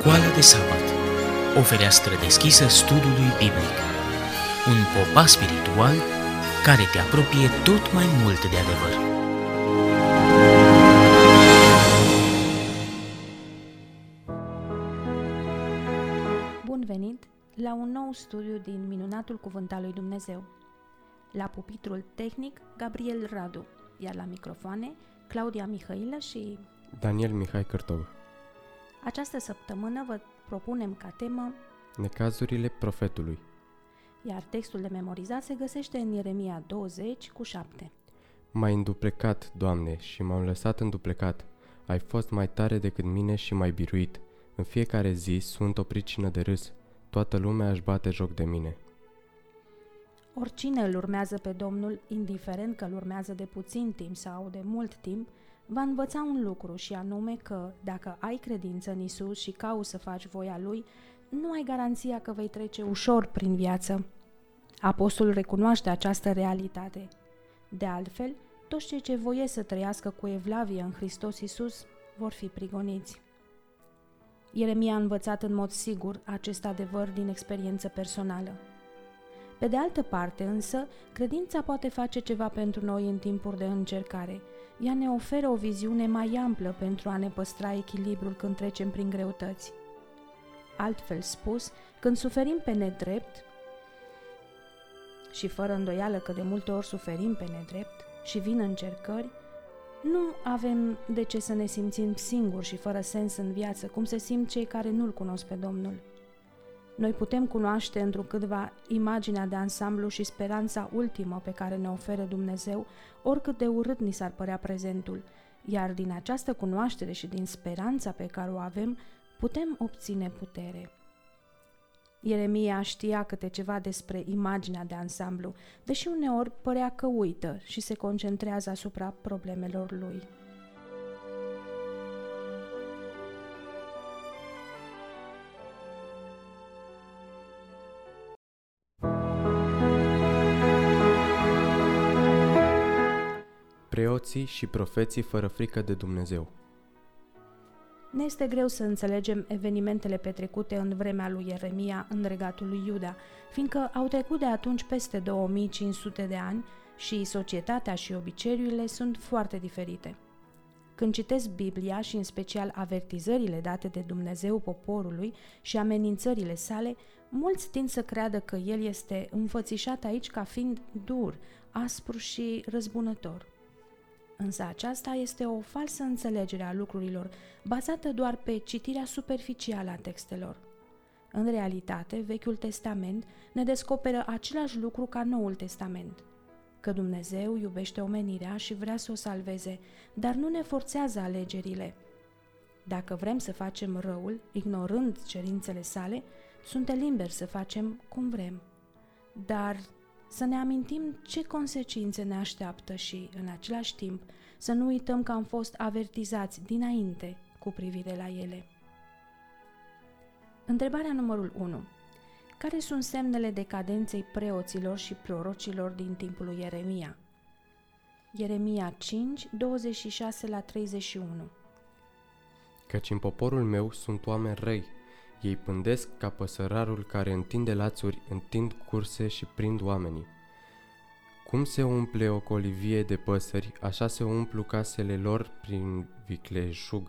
Școala de sabat, o fereastră deschisă studiului biblic. Un popas spiritual care te apropie tot mai mult de adevăr. Bun venit la un nou studiu din minunatul Cuvânt al lui Dumnezeu. La pupitrul tehnic, Gabriel Radu, iar la microfoane, Claudia Mihailă și Daniel Mihai Cârtov. Această săptămână vă propunem ca temă Necazurile profetului. Iar textul de memorizat se găsește în Ieremia 20:7. M-ai înduplecat, Doamne, și m-am lăsat înduplecat. Ai fost mai tare decât mine și m-ai biruit. În fiecare zi sunt o pricină de râs. Toată lumea își bate joc de mine. Oricine îl urmează pe Domnul, indiferent că îl urmează de puțin timp sau de mult timp, va învăța un lucru, și anume că, dacă ai credință în Isus și cauți să faci voia Lui, nu ai garanția că vei trece ușor prin viață. Apostolul recunoaște această realitate. De altfel, toți cei ce voiesc să trăiască cu evlavie în Hristos Isus vor fi prigoniți. Ieremia a învățat în mod sigur acest adevăr din experiență personală. Pe de altă parte, însă, credința poate face ceva pentru noi în timpuri de încercare. Ea ne oferă o viziune mai amplă pentru a ne păstra echilibrul când trecem prin greutăți. Altfel spus, când suferim pe nedrept, și fără îndoială că de multe ori suferim pe nedrept și vin încercări, nu avem de ce să ne simțim singuri și fără sens în viață, cum se simt cei care nu-L cunosc pe Domnul. Noi putem cunoaște întrucâtva imaginea de ansamblu și speranța ultimă pe care ne oferă Dumnezeu, oricât de urât ni s-ar părea prezentul, iar din această cunoaștere și din speranța pe care o avem, putem obține putere. Ieremia știa câte ceva despre imaginea de ansamblu, deși uneori părea că uită și se concentrează asupra problemelor lui. Preoții și profeții fără frică de Dumnezeu. Ne este greu să înțelegem evenimentele petrecute în vremea lui Ieremia în regatul lui Iuda, fiindcă au trecut de atunci peste 2500 de ani și societatea și obiceiurile sunt foarte diferite. Când citesc Biblia și în special avertizările date de Dumnezeu poporului și amenințările sale, mulți tind să creadă că el este înfățișat aici ca fiind dur, aspru și răzbunător. Însă aceasta este o falsă înțelegere a lucrurilor, bazată doar pe citirea superficială a textelor. În realitate, Vechiul Testament ne descoperă același lucru ca Noul Testament, că Dumnezeu iubește omenirea și vrea să o salveze, dar nu ne forțează alegerile. Dacă vrem să facem răul, ignorând cerințele sale, suntem liberi să facem cum vrem. Dar să ne amintim ce consecințe ne așteaptă și, în același timp, să nu uităm că am fost avertizați dinainte cu privire la ele. Întrebarea numărul 1. Care sunt semnele decadenței preoților și prorocilor din timpul lui Ieremia? Ieremia 5, 26-31. Căci în poporul meu sunt oameni răi. Ei pândesc ca păsărarul care întinde lațuri, întind curse și prind oamenii. Cum se umple o colivie de păsări, așa se umplu casele lor prin vicleșug.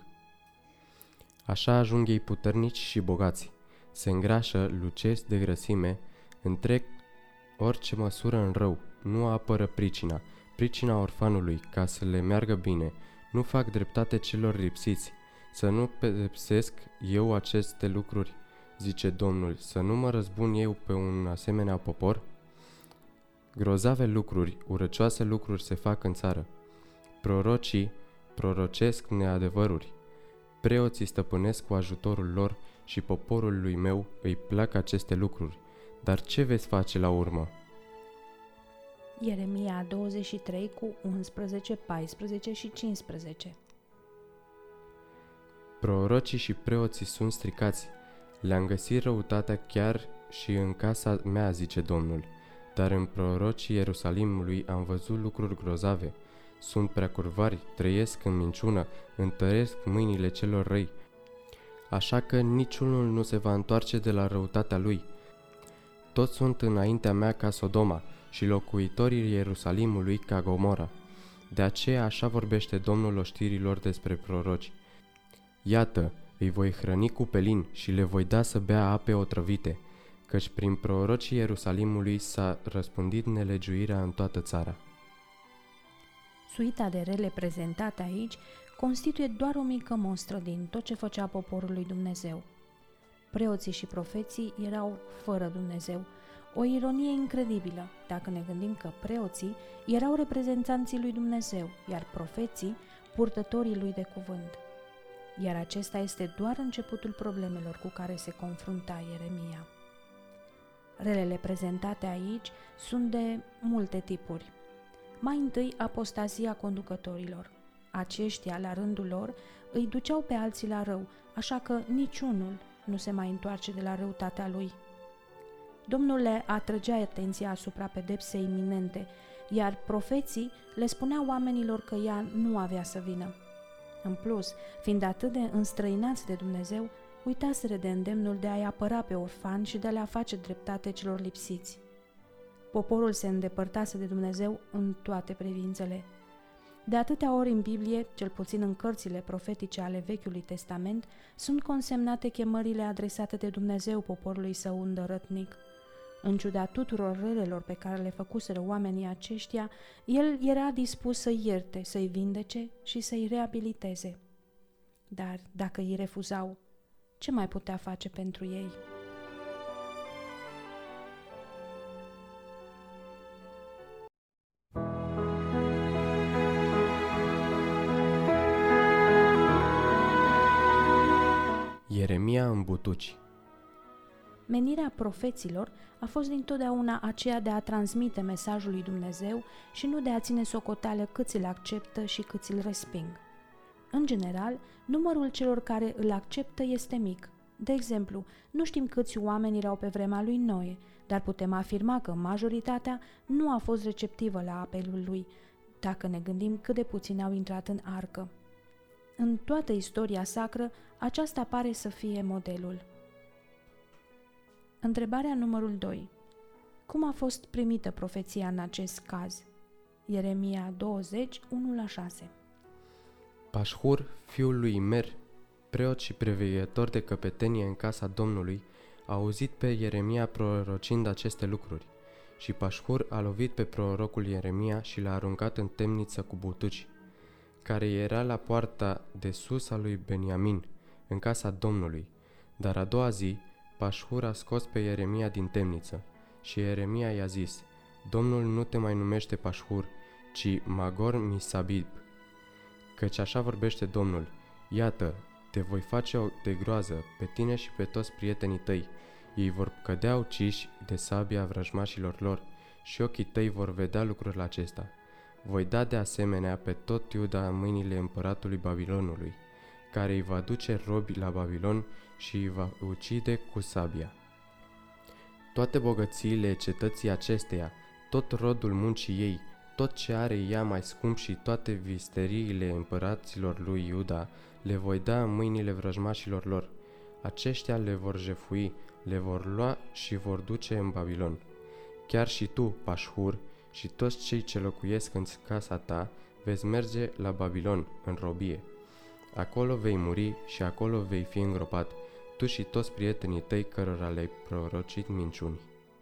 Așa ajung ei puternici și bogați. Se îngrașă, lucesc de grăsime, întrec orice măsură în rău, nu apără pricina orfanului, ca să le meargă bine, nu fac dreptate celor lipsiți. Să nu pedepsesc eu aceste lucruri, zice Domnul, să nu mă răzbun eu pe un asemenea popor? Grozave lucruri, urăcioase lucruri se fac în țară. Prorocii prorocesc neadevăruri. Preoții stăpânesc cu ajutorul lor și poporul lui meu îi plac aceste lucruri. Dar ce veți face la urmă? Ieremia 23 cu 11, 14 și 15. Prorocii și preoții sunt stricați. Le-am găsit răutatea chiar și în casa mea, zice Domnul. Dar în prorocii Ierusalimului am văzut lucruri grozave. Sunt prea curvari, trăiesc în minciună, întăresc mâinile celor răi. așa că niciunul nu se va întoarce de la răutatea lui. Toți sunt înaintea mea ca Sodoma și locuitorii Ierusalimului ca Gomora. De aceea așa vorbește Domnul oștirilor despre proroci. Iată, îi voi hrăni cu pelin și le voi da să bea ape otrăvite, căci prin prorocii Ierusalimului s-a răspândit nelegiuirea în toată țara. Suita de rele prezentate aici constituie doar o mică mostră din tot ce făcea poporul lui Dumnezeu. Preoții și profeții erau fără Dumnezeu, o ironie incredibilă dacă ne gândim că preoții erau reprezentanții lui Dumnezeu, iar profeții purtătorii lui de cuvânt. Iar acesta este doar începutul problemelor cu care se confrunta Ieremia. Relele prezentate aici sunt de multe tipuri. Mai întâi, apostazia conducătorilor. Aceștia, la rândul lor, îi duceau pe alții la rău, așa că niciunul nu se mai întoarce de la răutatea lui. Domnul le atrăgea atenția asupra pedepsei iminente, iar profeții le spuneau oamenilor că ea nu avea să vină. În plus, fiind atât de înstrăinați de Dumnezeu, uitaseră de îndemnul de a-i apăra pe orfani și de a le face dreptate celor lipsiți. Poporul se îndepărtase de Dumnezeu în toate privințele. De atâtea ori în Biblie, cel puțin în cărțile profetice ale Vechiului Testament, sunt consemnate chemările adresate de Dumnezeu poporului său îndărătnic. În ciuda tuturor relelor pe care le făcuseră oamenii aceștia, el era dispus să-i ierte, să-i vindece și să-i reabiliteze. Dar dacă îi refuzau, ce mai putea face pentru ei? Ieremia în butuci. Menirea profeților a fost dintotdeauna aceea de a transmite mesajul lui Dumnezeu și nu de a ține socoteală câți îl acceptă și câți îl resping. În general, numărul celor care îl acceptă este mic. De exemplu, nu știm câți oameni erau pe vremea lui Noe, dar putem afirma că majoritatea nu a fost receptivă la apelul lui, dacă ne gândim cât de puțini au intrat în arcă. În toată istoria sacră, aceasta pare să fie modelul. Întrebarea numărul 2. Cum a fost primită profeția în acest caz? Ieremia 20, 1-6. Pașhur, fiul lui Imer, preot și preveghetor de căpetenie în casa Domnului, a auzit pe Ieremia prorocind aceste lucruri. Și Pașhur a lovit pe prorocul Ieremia și l-a aruncat în temniță cu butuci, care era la poarta de sus a lui Beniamin, în casa Domnului. Dar a doua zi, Pașhur a scos pe Ieremia din temniță și Ieremia i-a zis: Domnul nu te mai numește Pașhur, ci Magor Misabib, căci așa vorbește Domnul: Iată, te voi face de groază pe tine și pe toți prietenii tăi. Ei vor cădea uciși de sabia vrăjmașilor lor și ochii tăi vor vedea lucrul acesta. Voi da de asemenea pe tot Iuda în mâinile împăratului Babilonului, care îi va duce robi la Babilon și îi va ucide cu sabia. Toate bogățiile cetății acesteia, tot rodul muncii ei, tot ce are ea mai scump și toate visteriile împăraților lui Iuda, le voi da în mâinile vrăjmașilor lor. Aceștia le vor jefui, le vor lua și vor duce în Babilon. Chiar și tu, Pașhur, și toți cei ce locuiesc în casa ta, veți merge la Babilon, în robie. Acolo vei muri și acolo vei fi îngropat, tu și toți prietenii tăi cărora le-ai prorocit minciuni.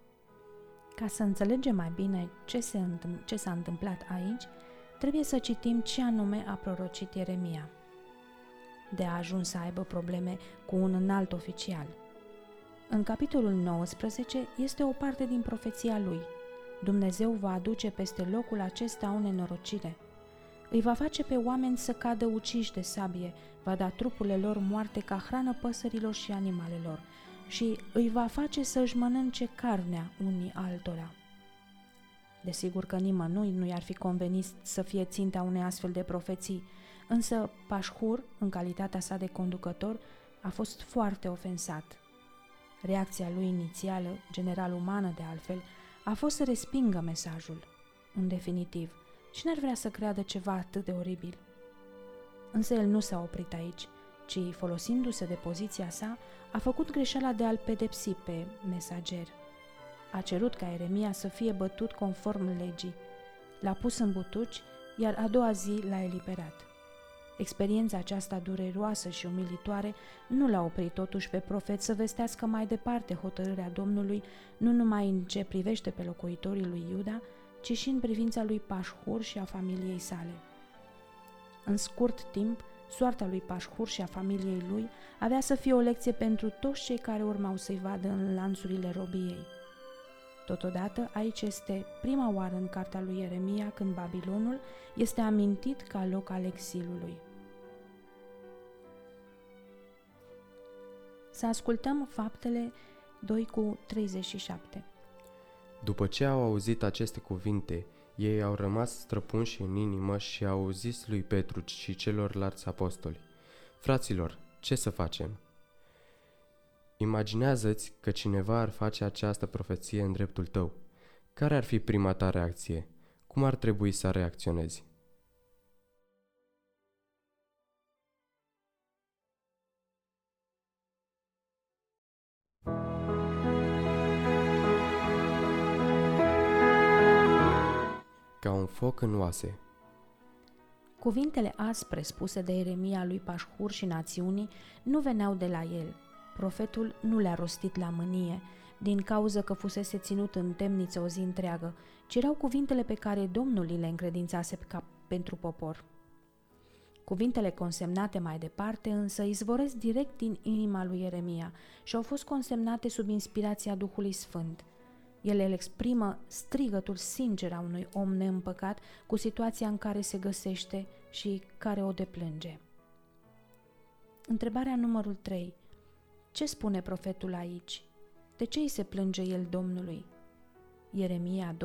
Ca să înțelegem mai bine ce s-a întâmplat aici, trebuie să citim ce anume a prorocit Ieremia. De a ajuns să aibă probleme cu un înalt oficial. În capitolul 19 este o parte din profeția lui. Dumnezeu va aduce peste locul acesta o nenorocire. Îi va face pe oameni să cadă uciși de sabie, va da trupurile lor moarte ca hrană păsărilor și animalelor și îi va face să își mănânce carnea unii altora. Desigur că nimănui nu i-ar fi convenit să fie ținta unei astfel de profeții, însă Pașhur, în calitatea sa de conducător, a fost foarte ofensat. Reacția lui inițială, general umană de altfel, a fost să respingă mesajul. În definitiv, cine ar vrea să creadă ceva atât de oribil? Însă el nu s-a oprit aici. ci, folosindu-se de poziția sa, a făcut greșeala de a-l pedepsi pe mesager. A cerut ca Ieremia să fie bătut conform legii. L-a pus în butuci, iar a doua zi l-a eliberat. Experiența aceasta dureroasă și umilitoare nu l-a oprit totuși pe profet să vestească mai departe hotărârea Domnului, nu numai în ce privește pe locuitorii lui Iuda, ci și în privința lui Pașhur și a familiei sale. În scurt timp, soarta lui Pașhur și a familiei lui avea să fie o lecție pentru toți cei care urmau să-i vadă în lanțurile robiei. Totodată, aici este prima oară în cartea lui Ieremia când Babilonul este amintit ca loc al exilului. Să ascultăm Faptele 2:37. După ce au auzit aceste cuvinte, ei au rămas străpunși în inimă și au zis lui Petru și celorlalți apostoli: Fraților, ce să facem? Imaginează-ți că cineva ar face această profeție în dreptul tău. Care ar fi prima ta reacție? Cum ar trebui să reacționezi? Ca un foc în oase. Cuvintele aspre spuse de Ieremia lui Pașhur și națiunii nu veneau de la el. Profetul nu le-a rostit la mânie, din cauză că fusese ținut în temniță o zi întreagă, ci erau cuvintele pe care Domnul le încredințase ca pentru popor. Cuvintele consemnate mai departe însă izvoresc direct din inima lui Ieremia și au fost consemnate sub inspirația Duhului Sfânt. Ele îl exprimă strigătul sincer a unui om neîmpăcat cu situația în care se găsește și care o deplânge. Întrebarea numărul 3. Ce spune profetul aici? De ce îi se plânge el Domnului? Ieremia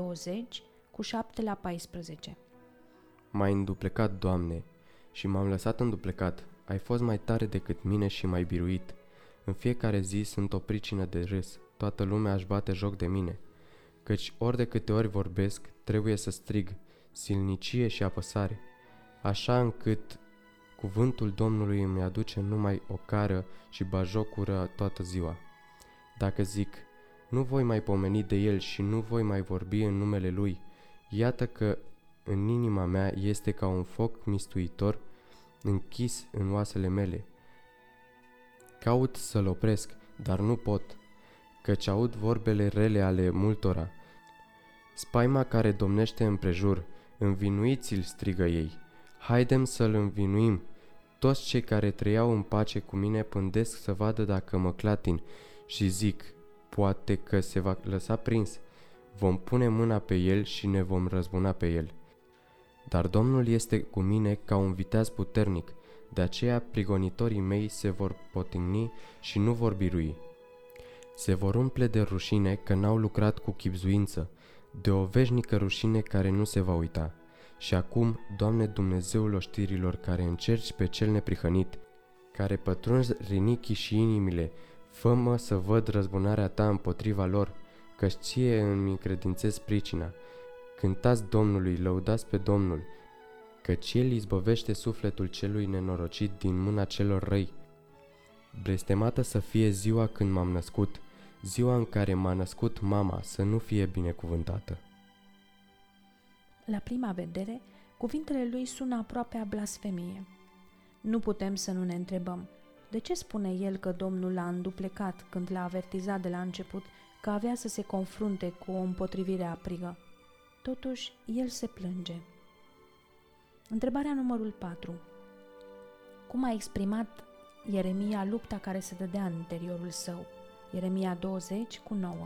20:7-14. M-ai înduplecat, Doamne, și m-am lăsat înduplecat. Ai fost mai tare decât mine și m-ai biruit. În fiecare zi sunt o pricină de râs. Toată lumea își bate joc de mine. Căci ori de câte ori vorbesc, trebuie să strig, silnicie și apăsare, așa încât cuvântul Domnului îmi aduce numai ocară și bajocură toată ziua. Dacă zic, nu voi mai pomeni de el și nu voi mai vorbi în numele lui, iată că în inima mea este ca un foc mistuitor închis în oasele mele. Caut să-l opresc, dar nu pot, căci aud vorbele rele ale multora. Spaima care domnește împrejur, învinuiți-l, strigă ei. Haidem să-l învinuim. Toți cei care trăiau în pace cu mine pândesc să vadă dacă mă clatin și zic, poate că se va lăsa prins. Vom pune mâna pe el și ne vom răzbuna pe el. Dar Domnul este cu mine ca un viteaz puternic, de aceea prigonitorii mei se vor potigni și nu vor birui. Se vor umple de rușine că n-au lucrat cu chibzuință, de o veșnică rușine care nu se va uita. Și acum, Doamne Dumnezeul oștirilor, care încerci pe cel neprihănit, care pătrunzi rinichii și inimile, fă-mă să văd răzbunarea ta împotriva lor, căci ție îmi încredințez pricina. Cântați Domnului, lăudați pe Domnul, căci El izbăvește sufletul celui nenorocit din mâna celor răi. Blestemată să fie ziua când m-am născut, ziua în care m-a născut mama, să nu fie binecuvântată. La prima vedere, cuvintele lui sună aproape a blasfemie. Nu putem să nu ne întrebăm, de ce spune el că Domnul l-a înduplecat când l-a avertizat de la început că avea să se confrunte cu o împotrivire aprigă? Totuși, el se plânge. Întrebarea numărul 4. Cum a exprimat Ieremia lupta care se dădea în interiorul său? Ieremia 20:9.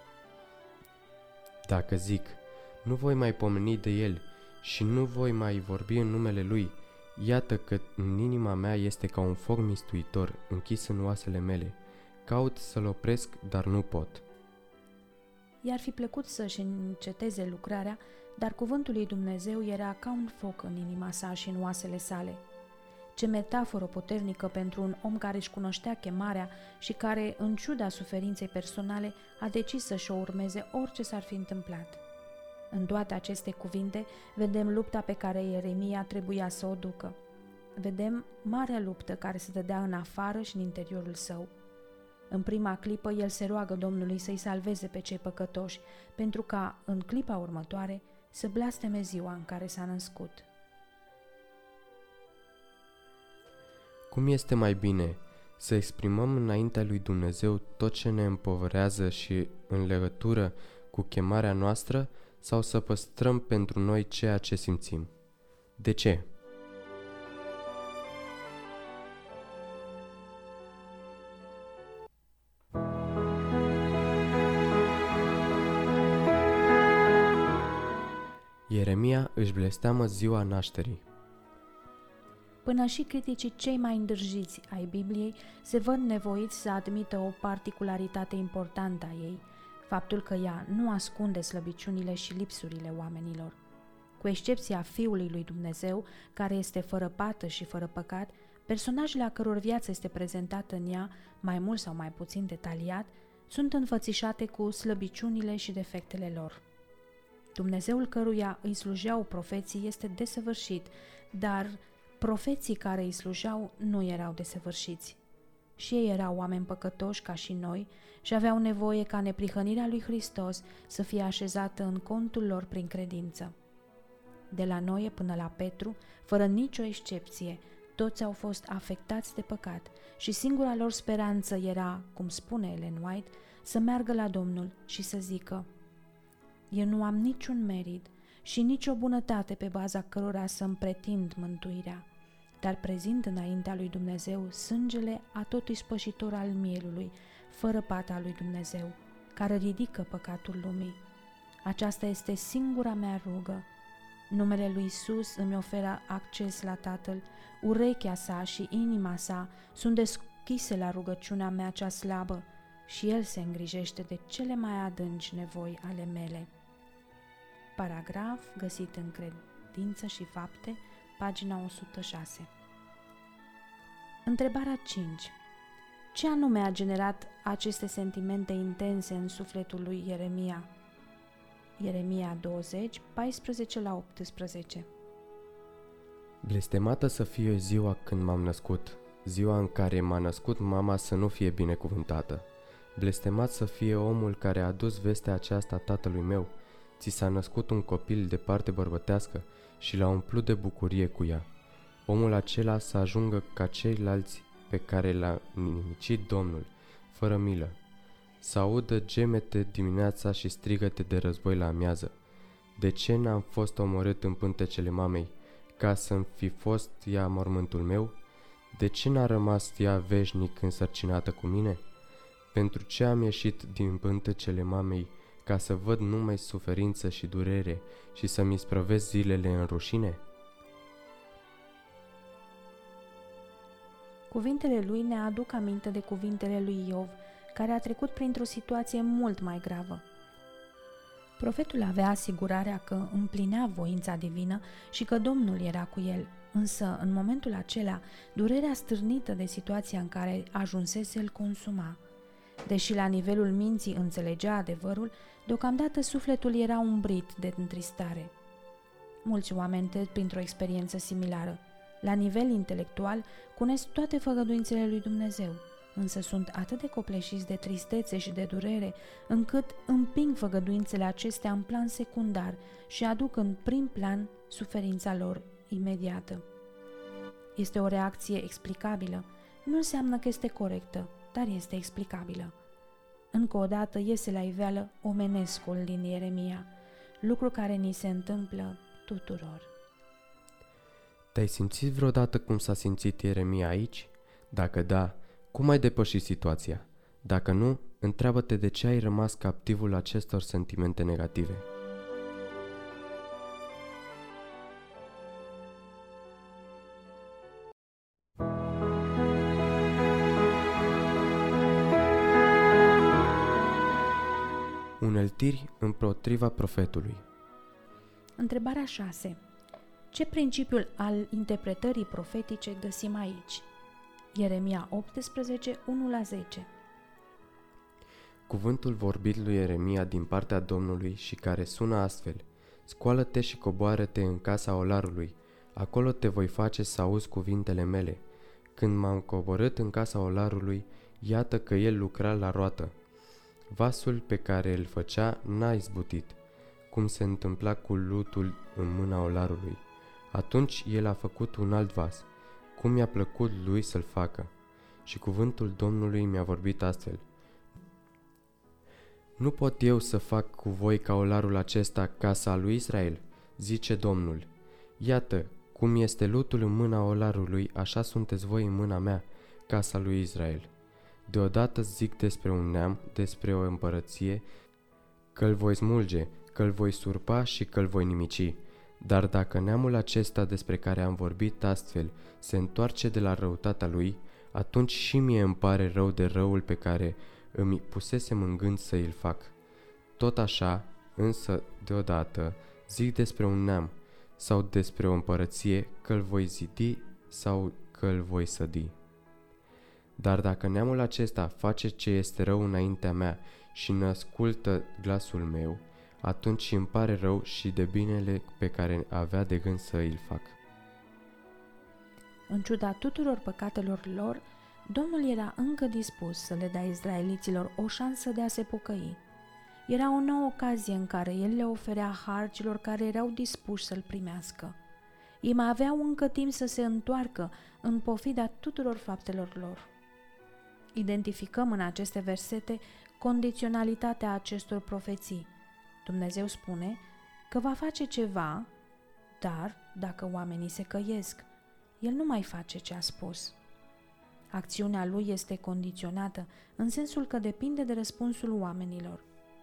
Dacă zic, nu voi mai pomeni de el și nu voi mai vorbi în numele lui, iată că în inima mea este ca un foc mistuitor închis în oasele mele. Caut să-l opresc, dar nu pot. I-ar fi plăcut să-și înceteze lucrarea, dar cuvântul lui Dumnezeu era ca un foc în inima sa și în oasele sale. Ce metaforă puternică pentru un om care își cunoștea chemarea și care, în ciuda suferinței personale, a decis să-și o urmeze orice s-ar fi întâmplat. În toate aceste cuvinte vedem lupta pe care Ieremia trebuia să o ducă. vedem marea luptă care se dădea în afară și în interiorul său. În prima clipă, el se roagă Domnului să-i salveze pe cei păcătoși, pentru ca, în clipa următoare, să blasteme ziua în care s-a născut. Cum este mai bine să exprimăm înaintea lui Dumnezeu tot ce ne împovărează și în legătură cu chemarea noastră, sau să păstrăm pentru noi ceea ce simțim? De ce? Ieremia își blesteamă ziua nașterii. Până și criticii cei mai îndârjiți ai Bibliei se văd nevoiți să admită o particularitate importantă a ei, faptul că ea nu ascunde slăbiciunile și lipsurile oamenilor. Cu excepția Fiului lui Dumnezeu, care este fără pată și fără păcat, personajele a căror viață este prezentată în ea, mai mult sau mai puțin detaliat, sunt înfățișate cu slăbiciunile și defectele lor. Dumnezeul căruia îi slujeau profeții este desăvârșit, dar profeții care îi slujeau nu erau desăvârșiți. Și ei erau oameni păcătoși ca și noi și aveau nevoie ca neprihănirea lui Hristos să fie așezată în contul lor prin credință. De la Noe până la Petru, fără nicio excepție, toți au fost afectați de păcat și singura lor speranță era, cum spune Ellen White, să meargă la Domnul și să zică: eu nu am niciun merit și nicio bunătate pe baza cărora să-mi pretind mântuirea, dar prezint înaintea lui Dumnezeu sângele atotui spășitor al mielului, fără pata lui Dumnezeu, care ridică păcatul lumii. Aceasta este singura mea rugă. Numele lui Iisus îmi oferă acces la Tatăl, urechea sa și inima sa sunt deschise la rugăciunea mea cea slabă și El se îngrijește de cele mai adânci nevoi ale mele. Paragraf găsit în Credință și Fapte, pagina 106. Întrebarea 5. Ce anume a generat aceste sentimente intense în sufletul lui Ieremia? Ieremia 20, 14-18. Blestemată să fie ziua când m-am născut, ziua în care m-a născut mama să nu fie binecuvântată. Blestemat să fie omul care a adus vestea aceasta tatălui meu. Ți s-a născut un copil de parte bărbătească și l-a umplut de bucurie cu ea. Omul acela să ajungă ca ceilalți pe care l-a nimicit Domnul, fără milă. Să audă gemete dimineața și strigăte de război la amiază. De ce n-am fost omorât în pântecele mamei, ca să-mi fi fost ea mormântul meu? De ce n-a rămas ea veșnic însărcinată cu mine? Pentru ce am ieșit din pântecele mamei, ca să văd numai suferință și durere și să-mi isprăvesc zilele în rușine? Cuvintele lui ne aduc aminte de cuvintele lui Iov, care a trecut printr-o situație mult mai gravă. Profetul avea asigurarea că împlinea voința divină și că Domnul era cu el, însă în momentul acela, durerea stârnită de situația în care ajunsese îl consuma. Deși la nivelul minții înțelegea adevărul, deocamdată sufletul era umbrit de întristare. Mulți oameni trec printr-o experiență similară. La nivel intelectual, cunosc toate făgăduințele lui Dumnezeu, însă sunt atât de copleșiți de tristețe și de durere, încât împing făgăduințele acestea în plan secundar și aduc în prim plan suferința lor imediată. Este o reacție explicabilă. Nu înseamnă că este corectă, dar este explicabilă. Încă o dată iese la iveală omenescul din Ieremia, lucru care ni se întâmplă tuturor. Te-ai simțit vreodată cum s-a simțit Ieremia aici? Dacă da, cum ai depășit situația? Dacă nu, întreabă-te de ce ai rămas captivul acestor sentimente negative. Uneltiri împotriva profetului. Întrebarea 6. Ce principiul al interpretării profetice găsim aici? Ieremia 18, 1-10. Cuvântul vorbit lui Ieremia din partea Domnului și care sună astfel: Scoală-te și coboară-te în casa olarului, Acolo te voi face să auzi cuvintele mele. Când m-am coborât în casa olarului, iată că el lucra la roată. Vasul pe care îl făcea n-a izbutit, cum se întâmpla cu lutul în mâna olarului. Atunci el a făcut un alt vas, cum mi-a plăcut lui să-l facă. Și cuvântul Domnului mi-a vorbit astfel: Nu pot eu să fac cu voi ca olarul acesta casa lui Israel, zice Domnul. Iată, cum este lutul în mâna olarului, așa sunteți voi în mâna mea, casa lui Israel. Deodată zic despre un neam, despre o împărăție, că-l voi smulge, că-l voi surpa și că-l voi nimici. Dar dacă neamul acesta despre care am vorbit astfel se întoarce de la răutatea lui, atunci și mie îmi pare rău de răul pe care îmi pusesem în gând să îl fac. Tot așa, însă, deodată, zic despre un neam sau despre o împărăție, că-l voi zidi sau că-l voi sădi. Dar dacă neamul acesta face ce este rău înaintea mea și nu ascultă glasul meu, atunci îmi pare rău și de binele pe care avea de gând să îl fac. În ciuda tuturor păcatelor lor, Domnul era încă dispus să le dea izraeliților o șansă de a se pocăi. Era o nouă ocazie în care El le oferea har celor care erau dispuși să-L primească. Ei mai aveau încă timp să se întoarcă în pofida tuturor faptelor lor. Identificăm în aceste versete condiționalitatea acestor profeții. Dumnezeu spune că va face ceva, dar dacă oamenii se căiesc, El nu mai face ce a spus. Acțiunea Lui este condiționată în sensul că depinde de răspunsul oamenilor.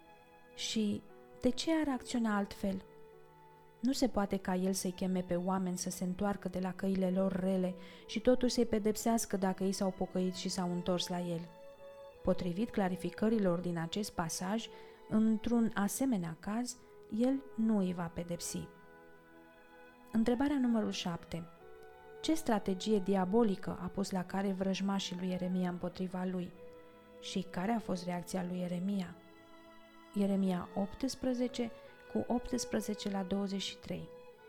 Și de ce ar acționa altfel? Nu se poate ca El să-i cheme pe oameni să se întoarcă de la căile lor rele și totuși să-i pedepsească dacă ei s-au pocăit și s-au întors la El. Potrivit clarificărilor din acest pasaj, într-un asemenea caz, El nu îi va pedepsi. Întrebarea numărul 7. Ce strategie diabolică a pus la cale vrăjmașii lui Ieremia împotriva lui? Și care a fost reacția lui Ieremia? Ieremia 18, cu 18 la 23.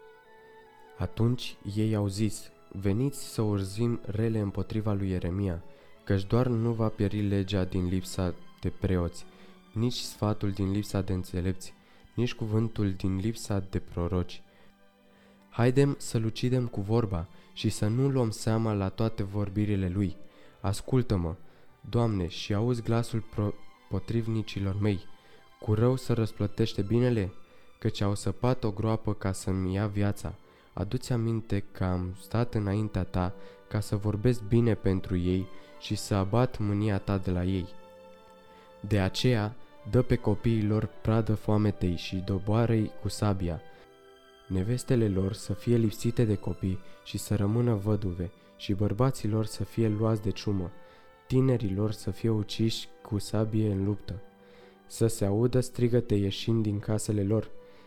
Atunci ei au zis: Veniți să urzim rele împotriva lui Ieremia, căci doar nu va pieri legea din lipsa de preoți, nici sfatul din lipsa de înțelepți, nici cuvântul din lipsa de proroci. Haidem să-l ucidem cu vorba și să nu luăm seama la toate vorbirile lui. Ascultă-mă, Doamne, și auzi glasul potrivnicilor mei. Cu rău să răsplătește binele, căci au săpat o groapă ca să-mi ia viața. Adu-ți aminte că am stat înaintea ta ca să vorbesc bine pentru ei și să abat mânia ta de la ei. De aceea, dă pe copiii lor pradă foametei și doboară-i cu sabia. Nevestele lor să fie lipsite de copii și să rămână văduve, și bărbații lor să fie luați de ciumă, tinerii lor să fie uciși cu sabie în luptă, să se audă strigăte ieșind din casele lor.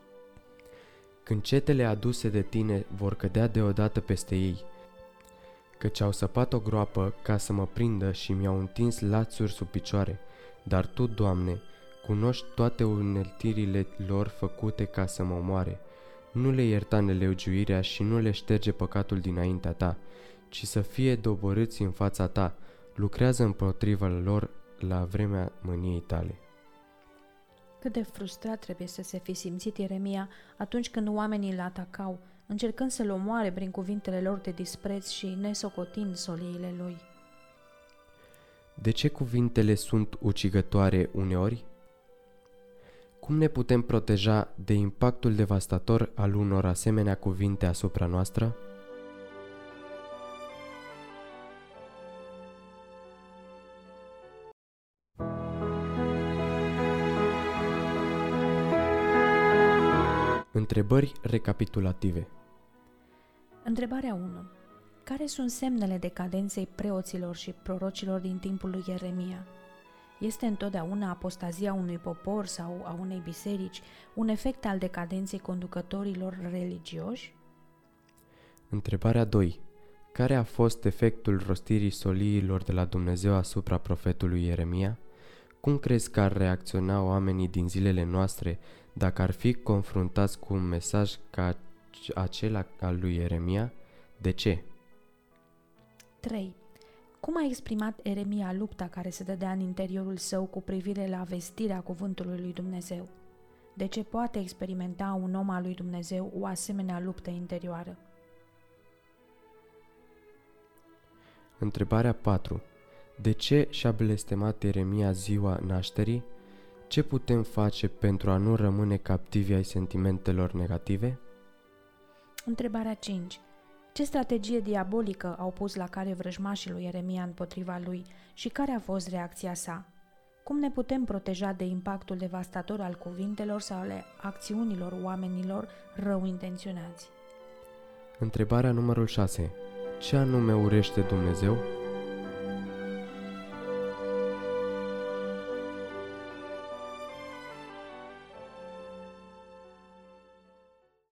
Când cetele aduse de tine vor cădea deodată peste ei, căci au săpat o groapă ca să mă prindă și mi-au întins lațuri sub picioare, dar Tu, Doamne, cunoști toate uneltirile lor făcute ca să mă omoare. Nu le ierta nelegiuirea și nu le șterge păcatul dinaintea Ta, ci să fie doborâți în fața Ta, lucrează împotriva lor la vremea mâniei Tale. Cât de frustrat trebuie să se fi simțit Ieremia atunci când oamenii îl atacau, încercând să-l omoare prin cuvintele lor de dispreț și nesocotind soliile lui. De ce cuvintele sunt ucigătoare uneori? Cum ne putem proteja de impactul devastator al unor asemenea cuvinte asupra noastră? Întrebări recapitulative. Întrebarea 1. Care sunt semnele decadenței preoților și prorocilor din timpul lui Ieremia? Este întotdeauna apostazia unui popor sau a unei biserici un efect al decadenței conducătorilor religioși? Întrebarea 2. Care a fost efectul rostirii soliilor de la Dumnezeu asupra profetului Ieremia? Cum crezi că ar reacționa oamenii din zilele noastre dacă ar fi confruntați cu un mesaj ca acela al lui Ieremia? De ce? 3. Cum a exprimat Ieremia lupta care se dădea în interiorul său cu privire la vestirea cuvântului lui Dumnezeu? De ce poate experimenta un om al lui Dumnezeu o asemenea luptă interioară? Întrebarea 4. De ce și-a blestemat Ieremia ziua nașterii? Ce putem face pentru a nu rămâne captivi ai sentimentelor negative? Întrebarea 5. Ce strategie diabolică au pus la cale vrăjmașii lui Ieremia împotriva lui și care a fost reacția sa? Cum ne putem proteja de impactul devastator al cuvintelor sau ale acțiunilor oamenilor rău intenționați? Întrebarea numărul 6. Ce anume urăște Dumnezeu?